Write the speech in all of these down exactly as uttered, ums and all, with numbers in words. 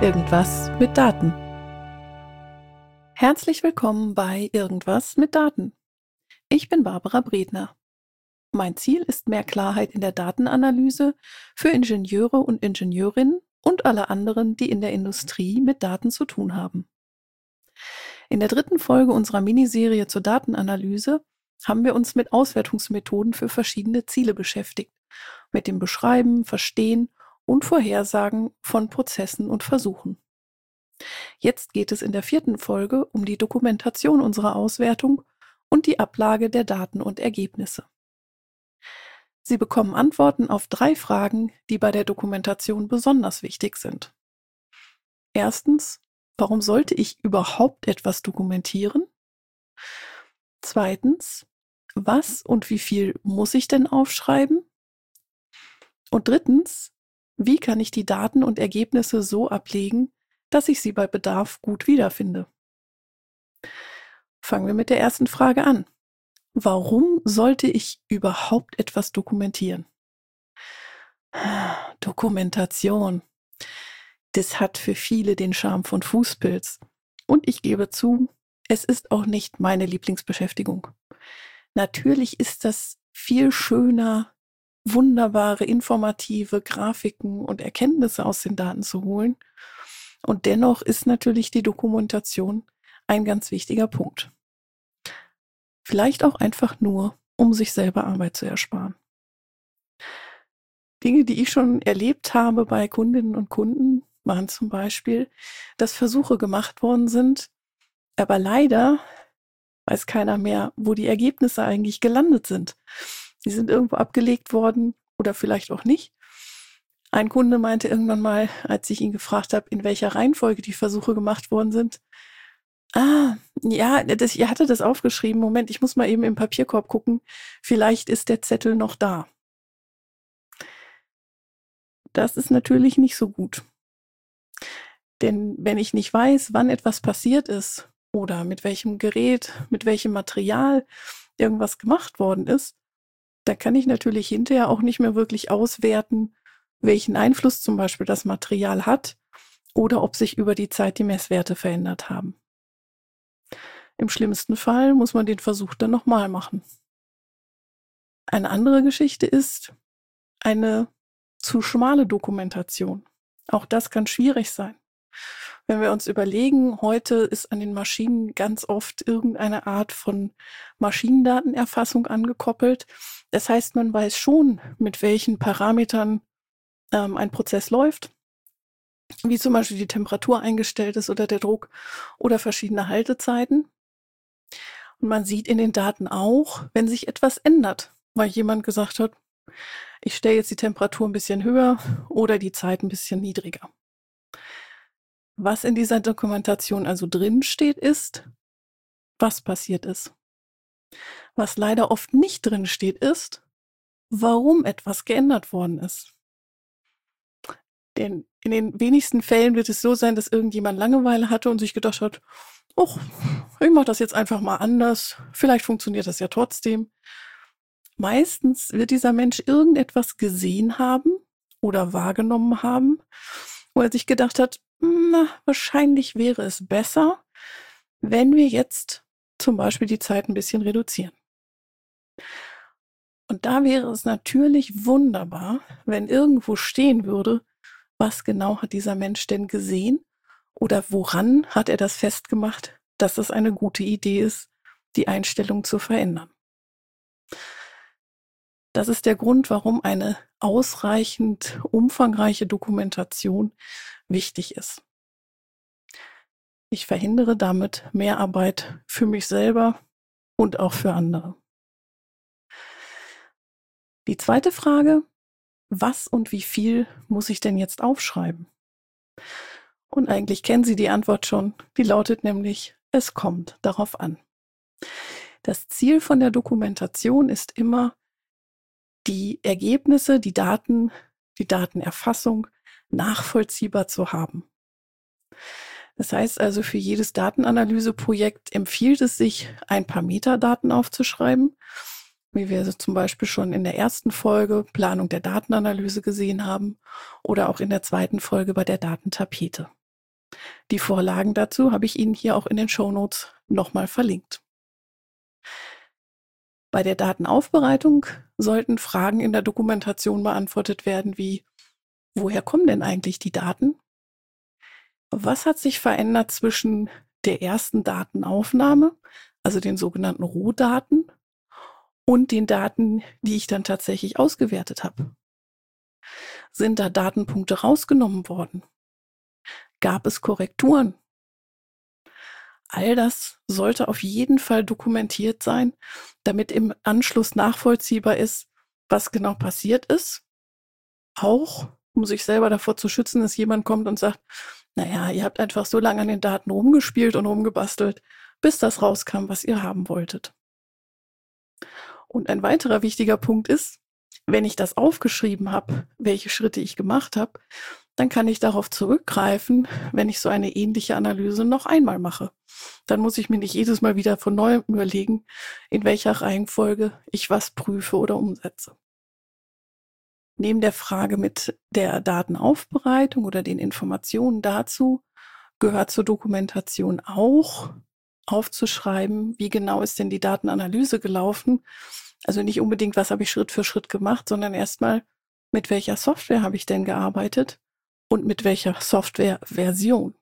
Irgendwas mit Daten. Herzlich willkommen bei Irgendwas mit Daten. Ich bin Barbara Bredner. Mein Ziel ist mehr Klarheit in der Datenanalyse für Ingenieure und Ingenieurinnen und alle anderen, die in der Industrie mit Daten zu tun haben. In der dritten Folge unserer Miniserie zur Datenanalyse haben wir uns mit Auswertungsmethoden für verschiedene Ziele beschäftigt, mit dem Beschreiben, Verstehen und Vorhersagen von Prozessen und Versuchen. Jetzt geht es in der vierten Folge um die Dokumentation unserer Auswertung und die Ablage der Daten und Ergebnisse. Sie bekommen Antworten auf drei Fragen, die bei der Dokumentation besonders wichtig sind. Erstens, warum sollte ich überhaupt etwas dokumentieren? Zweitens, was und wie viel muss ich denn aufschreiben? Und drittens, wie kann ich die Daten und Ergebnisse so ablegen, dass ich sie bei Bedarf gut wiederfinde? Fangen wir mit der ersten Frage an. Warum sollte ich überhaupt etwas dokumentieren? Dokumentation. Das hat für viele den Charme von Fußpilz. Und ich gebe zu, es ist auch nicht meine Lieblingsbeschäftigung. Natürlich ist das viel schöner, wunderbare, informative Grafiken und Erkenntnisse aus den Daten zu holen. Und dennoch ist natürlich die Dokumentation ein ganz wichtiger Punkt. Vielleicht auch einfach nur, um sich selber Arbeit zu ersparen. Dinge, die ich schon erlebt habe bei Kundinnen und Kunden, waren zum Beispiel, dass Versuche gemacht worden sind, aber leider weiß keiner mehr, wo die Ergebnisse eigentlich gelandet sind. Die sind irgendwo abgelegt worden oder vielleicht auch nicht. Ein Kunde meinte irgendwann mal, als ich ihn gefragt habe, in welcher Reihenfolge die Versuche gemacht worden sind, ah, ja, das, ihr hatte das aufgeschrieben, Moment, ich muss mal eben im Papierkorb gucken, vielleicht ist der Zettel noch da. Das ist natürlich nicht so gut. Denn wenn ich nicht weiß, wann etwas passiert ist oder mit welchem Gerät, mit welchem Material irgendwas gemacht worden ist, da kann ich natürlich hinterher auch nicht mehr wirklich auswerten, welchen Einfluss zum Beispiel das Material hat oder ob sich über die Zeit die Messwerte verändert haben. Im schlimmsten Fall muss man den Versuch dann nochmal machen. Eine andere Geschichte ist eine zu schmale Dokumentation. Auch das kann schwierig sein. Wenn wir uns überlegen, heute ist an den Maschinen ganz oft irgendeine Art von Maschinendatenerfassung angekoppelt. Das heißt, man weiß schon, mit welchen Parametern ähm, ein Prozess läuft, wie zum Beispiel die Temperatur eingestellt ist oder der Druck oder verschiedene Haltezeiten. Und man sieht in den Daten auch, wenn sich etwas ändert, weil jemand gesagt hat, ich stelle jetzt die Temperatur ein bisschen höher oder die Zeit ein bisschen niedriger. Was in dieser Dokumentation also drin steht, ist, was passiert ist. Was leider oft nicht drin steht, ist, warum etwas geändert worden ist. Denn in den wenigsten Fällen wird es so sein, dass irgendjemand Langeweile hatte und sich gedacht hat, ach, ich mache das jetzt einfach mal anders, vielleicht funktioniert das ja trotzdem. Meistens wird dieser Mensch irgendetwas gesehen haben oder wahrgenommen haben, wo er sich gedacht hat, na, wahrscheinlich wäre es besser, wenn wir jetzt zum Beispiel die Zeit ein bisschen reduzieren. Und da wäre es natürlich wunderbar, wenn irgendwo stehen würde, was genau hat dieser Mensch denn gesehen oder woran hat er das festgemacht, dass es eine gute Idee ist, die Einstellung zu verändern. Das ist der Grund, warum eine ausreichend umfangreiche Dokumentation wichtig ist. Ich verhindere damit Mehrarbeit für mich selber und auch für andere. Die zweite Frage, was und wie viel muss ich denn jetzt aufschreiben? Und eigentlich kennen Sie die Antwort schon, die lautet nämlich, es kommt darauf an. Das Ziel von der Dokumentation ist immer, die Ergebnisse, die Daten, die Datenerfassung nachvollziehbar zu haben. Das heißt also, für jedes Datenanalyseprojekt empfiehlt es sich, ein paar Metadaten aufzuschreiben, wie wir zum Beispiel schon in der ersten Folge Planung der Datenanalyse gesehen haben oder auch in der zweiten Folge bei der Datentapete. Die Vorlagen dazu habe ich Ihnen hier auch in den Shownotes nochmal verlinkt. Bei der Datenaufbereitung sollten Fragen in der Dokumentation beantwortet werden wie: Woher kommen denn eigentlich die Daten? Was hat sich verändert zwischen der ersten Datenaufnahme, also den sogenannten Rohdaten, und den Daten, die ich dann tatsächlich ausgewertet habe? Sind da Datenpunkte rausgenommen worden? Gab es Korrekturen? All das sollte auf jeden Fall dokumentiert sein, damit im Anschluss nachvollziehbar ist, was genau passiert ist. Auch um sich selber davor zu schützen, dass jemand kommt und sagt, naja, ihr habt einfach so lange an den Daten rumgespielt und rumgebastelt, bis das rauskam, was ihr haben wolltet. Und ein weiterer wichtiger Punkt ist, wenn ich das aufgeschrieben habe, welche Schritte ich gemacht habe, dann kann ich darauf zurückgreifen, wenn ich so eine ähnliche Analyse noch einmal mache. Dann muss ich mir nicht jedes Mal wieder von neuem überlegen, in welcher Reihenfolge ich was prüfe oder umsetze. Neben der Frage mit der Datenaufbereitung oder den Informationen dazu gehört zur Dokumentation auch aufzuschreiben, wie genau ist denn die Datenanalyse gelaufen. Also nicht unbedingt, was habe ich Schritt für Schritt gemacht, sondern erstmal, mit welcher Software habe ich denn gearbeitet und mit welcher Softwareversion.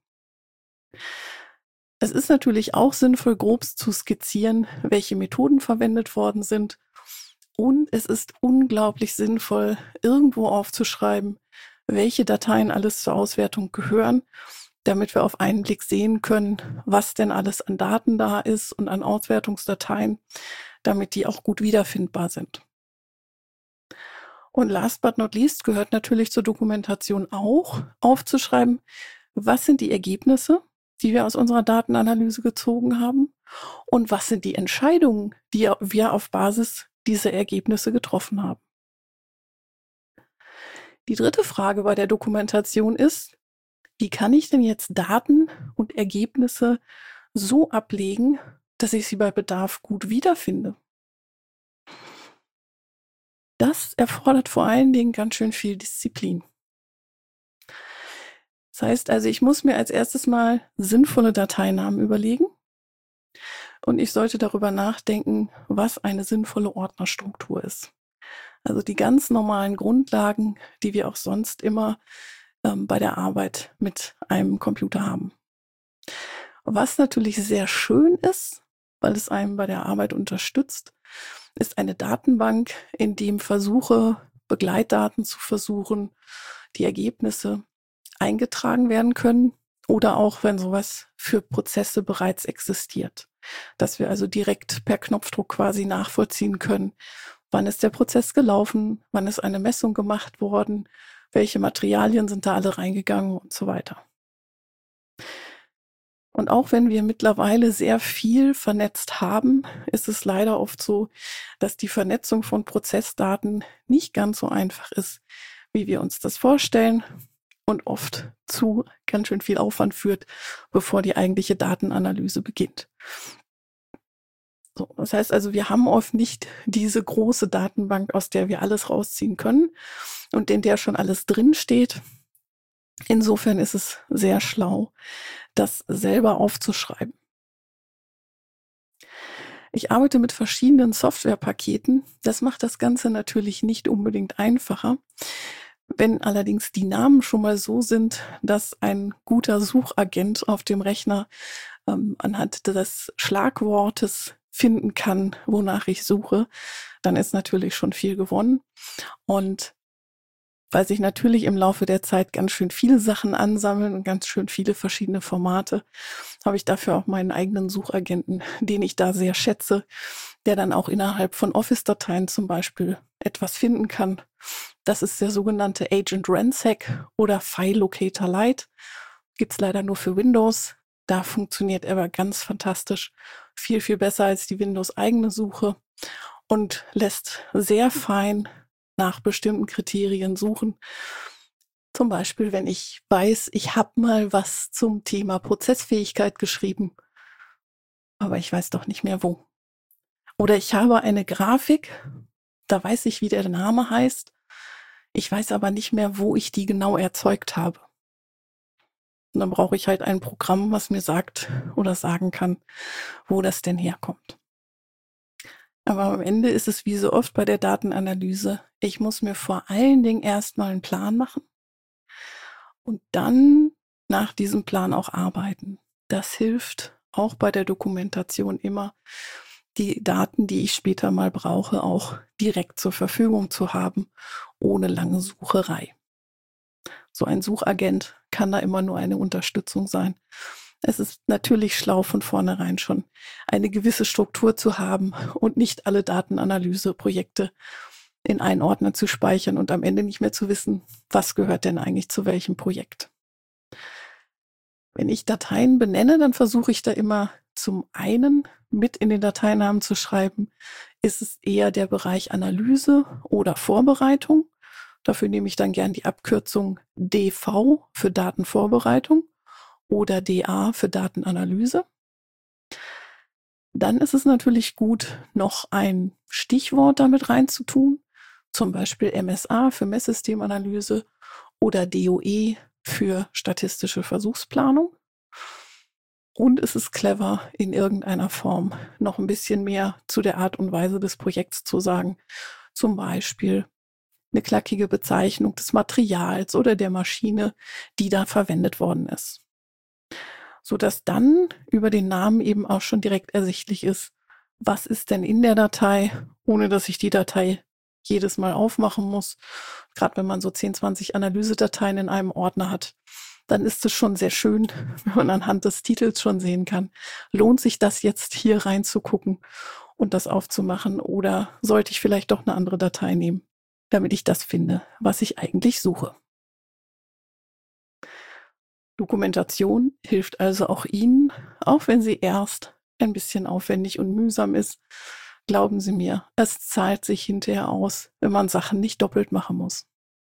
Es ist natürlich auch sinnvoll, grob zu skizzieren, welche Methoden verwendet worden sind. Und es ist unglaublich sinnvoll, irgendwo aufzuschreiben, welche Dateien alles zur Auswertung gehören, damit wir auf einen Blick sehen können, was denn alles an Daten da ist und an Auswertungsdateien, damit die auch gut wiederfindbar sind. Und last but not least gehört natürlich zur Dokumentation auch aufzuschreiben, was sind die Ergebnisse, die wir aus unserer Datenanalyse gezogen haben und was sind die Entscheidungen, die wir auf Basis dieser Ergebnisse getroffen haben. Die dritte Frage bei der Dokumentation ist, wie kann ich denn jetzt Daten und Ergebnisse so ablegen, dass ich sie bei Bedarf gut wiederfinde? Das erfordert vor allen Dingen ganz schön viel Disziplin. Das heißt also, ich muss mir als erstes mal sinnvolle Dateinamen überlegen und ich sollte darüber nachdenken, was eine sinnvolle Ordnerstruktur ist. Also die ganz normalen Grundlagen, die wir auch sonst immer ähm, bei der Arbeit mit einem Computer haben. Was natürlich sehr schön ist, weil es einem bei der Arbeit unterstützt, ist eine Datenbank, in dem Versuche, Begleitdaten zu versuchen, die Ergebnisse eingetragen werden können oder auch, wenn sowas für Prozesse bereits existiert, dass wir also direkt per Knopfdruck quasi nachvollziehen können, wann ist der Prozess gelaufen, wann ist eine Messung gemacht worden, welche Materialien sind da alle reingegangen und so weiter. Und auch wenn wir mittlerweile sehr viel vernetzt haben, ist es leider oft so, dass die Vernetzung von Prozessdaten nicht ganz so einfach ist, wie wir uns das vorstellen und oft zu ganz schön viel Aufwand führt, bevor die eigentliche Datenanalyse beginnt. So, das heißt also, wir haben oft nicht diese große Datenbank, aus der wir alles rausziehen können und in der schon alles drinsteht. Insofern ist es sehr schlau, das selber aufzuschreiben. Ich arbeite mit verschiedenen Softwarepaketen. Das macht das Ganze natürlich nicht unbedingt einfacher. Wenn allerdings die Namen schon mal so sind, dass ein guter Suchagent auf dem Rechner ähm, anhand des Schlagwortes finden kann, wonach ich suche, dann ist natürlich schon viel gewonnen. Und weil sich natürlich im Laufe der Zeit ganz schön viele Sachen ansammeln und ganz schön viele verschiedene Formate, habe ich dafür auch meinen eigenen Suchagenten, den ich da sehr schätze, der dann auch innerhalb von Office-Dateien zum Beispiel etwas finden kann. Das ist der sogenannte Agent Ransack oder File Locator Lite. Gibt's leider nur für Windows. Da funktioniert er aber ganz fantastisch. Viel, viel besser als die Windows-eigene Suche und lässt sehr fein nach bestimmten Kriterien suchen. Zum Beispiel, wenn ich weiß, ich habe mal was zum Thema Prozessfähigkeit geschrieben, aber ich weiß doch nicht mehr wo. Oder ich habe eine Grafik, da weiß ich, wie der Name heißt, ich weiß aber nicht mehr, wo ich die genau erzeugt habe. Und dann brauche ich halt ein Programm, was mir sagt oder sagen kann, wo das denn herkommt. Aber am Ende ist es wie so oft bei der Datenanalyse, ich muss mir vor allen Dingen erstmal einen Plan machen und dann nach diesem Plan auch arbeiten. Das hilft auch bei der Dokumentation immer, die Daten, die ich später mal brauche, auch direkt zur Verfügung zu haben, ohne lange Sucherei. So ein Suchagent kann da immer nur eine Unterstützung sein. Es ist natürlich schlau, von vornherein schon eine gewisse Struktur zu haben und nicht alle Datenanalyseprojekte in einen Ordner zu speichern und am Ende nicht mehr zu wissen, was gehört denn eigentlich zu welchem Projekt. Wenn ich Dateien benenne, dann versuche ich da immer zum einen mit in den Dateinamen zu schreiben, ist es eher der Bereich Analyse oder Vorbereitung. Dafür nehme ich dann gern die Abkürzung D V für Datenvorbereitung oder D A für Datenanalyse. Dann ist es natürlich gut, noch ein Stichwort damit reinzutun, zum Beispiel M S A für Messsystemanalyse oder D O E für statistische Versuchsplanung. Und es ist clever, in irgendeiner Form noch ein bisschen mehr zu der Art und Weise des Projekts zu sagen. Zum Beispiel eine knackige Bezeichnung des Materials oder der Maschine, die da verwendet worden ist. Sodass dann über den Namen eben auch schon direkt ersichtlich ist, was ist denn in der Datei, ohne dass ich die Datei jedes Mal aufmachen muss. Gerade wenn man so zehn, zwanzig Analysedateien in einem Ordner hat, dann ist es schon sehr schön, wenn man anhand des Titels schon sehen kann, lohnt sich das jetzt hier reinzugucken und das aufzumachen oder sollte ich vielleicht doch eine andere Datei nehmen, damit ich das finde, was ich eigentlich suche. Dokumentation hilft also auch Ihnen, auch wenn sie erst ein bisschen aufwendig und mühsam ist. Glauben Sie mir, es zahlt sich hinterher aus, wenn man Sachen nicht doppelt machen muss.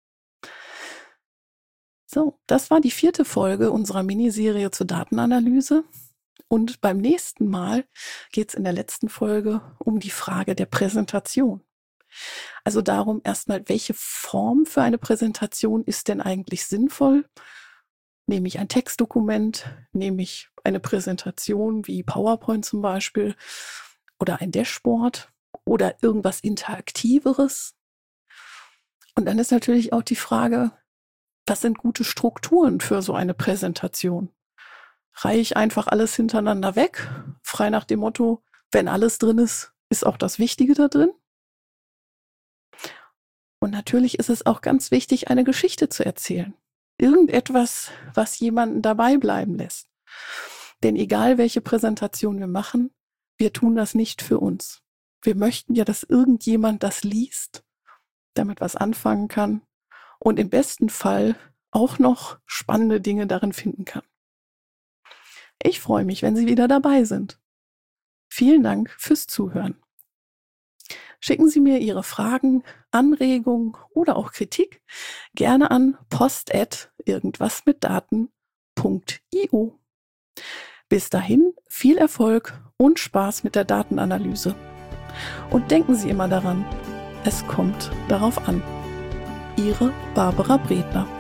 So, das war die vierte Folge unserer Miniserie zur Datenanalyse. Und beim nächsten Mal geht es in der letzten Folge um die Frage der Präsentation. Also darum erstmal, welche Form für eine Präsentation ist denn eigentlich sinnvoll? Nehme ich ein Textdokument, nehme ich eine Präsentation wie PowerPoint zum Beispiel oder ein Dashboard oder irgendwas Interaktiveres? Und dann ist natürlich auch die Frage, was sind gute Strukturen für so eine Präsentation? Reihe ich einfach alles hintereinander weg, frei nach dem Motto, wenn alles drin ist, ist auch das Wichtige da drin? Und natürlich ist es auch ganz wichtig, eine Geschichte zu erzählen. Irgendetwas, was jemanden dabei bleiben lässt. Denn egal, welche Präsentation wir machen, wir tun das nicht für uns. Wir möchten ja, dass irgendjemand das liest, damit was anfangen kann und im besten Fall auch noch spannende Dinge darin finden kann. Ich freue mich, wenn Sie wieder dabei sind. Vielen Dank fürs Zuhören. Schicken Sie mir Ihre Fragen, Anregungen oder auch Kritik gerne an post at irgendwasmitdaten punkt io. Bis dahin viel Erfolg und Spaß mit der Datenanalyse. Und denken Sie immer daran, es kommt darauf an. Ihre Barbara Bredner.